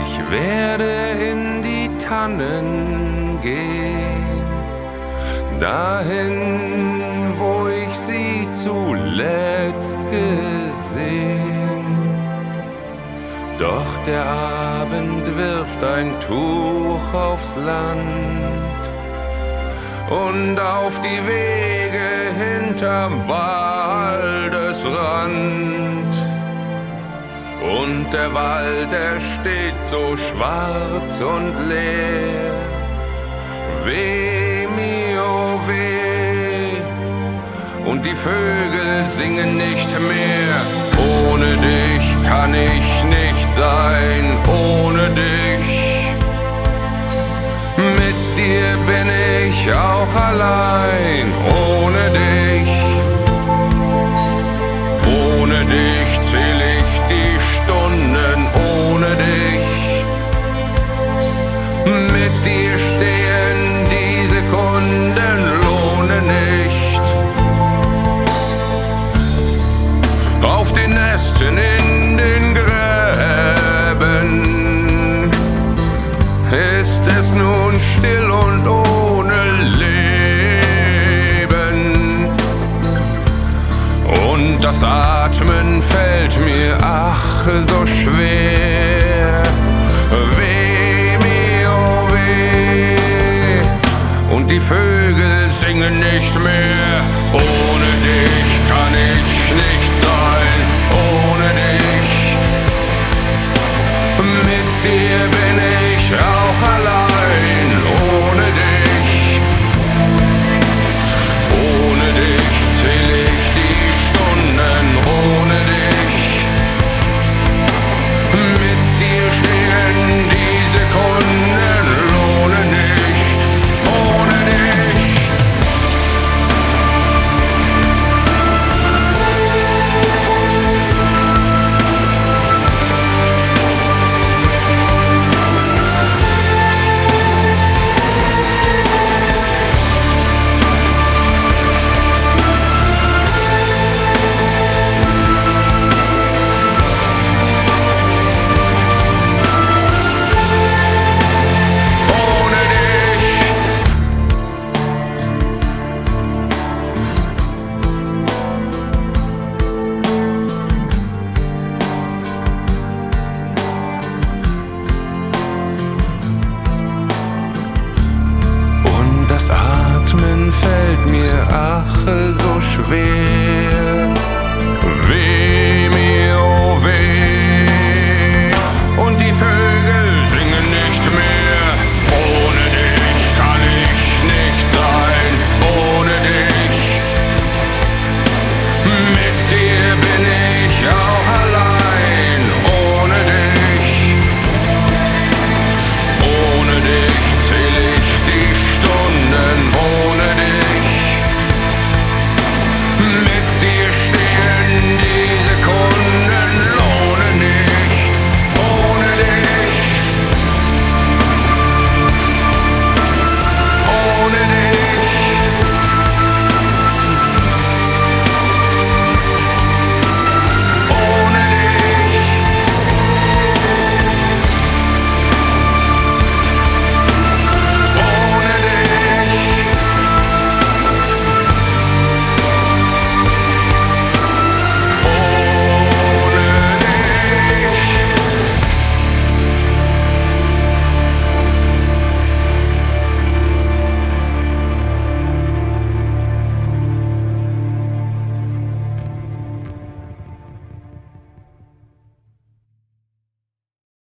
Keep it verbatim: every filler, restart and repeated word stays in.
Ich werde in die Tannen gehen, dahin, wo ich sie zuletzt gesehen. Doch der Abend wirft ein Tuch aufs Land und auf die Wege hinterm Waldesrand. Und der Wald, er steht so schwarz und leer. Weh mir, oh weh. Und die Vögel singen nicht mehr. Ohne dich kann ich nicht sein, ohne dich. Mit dir bin ich auch allein, ohne dich. Ohne dich zähl ich die Stunden, ohne dich. Mit dir stehen die Sekunden, lohne nicht. Auf den Nesten in den Gräben ist es nun still und ohne Leben. Und das Atmen fällt mir ach so schwer. Weh mir, oh weh. Und die Vögel singen nicht mehr. Oh,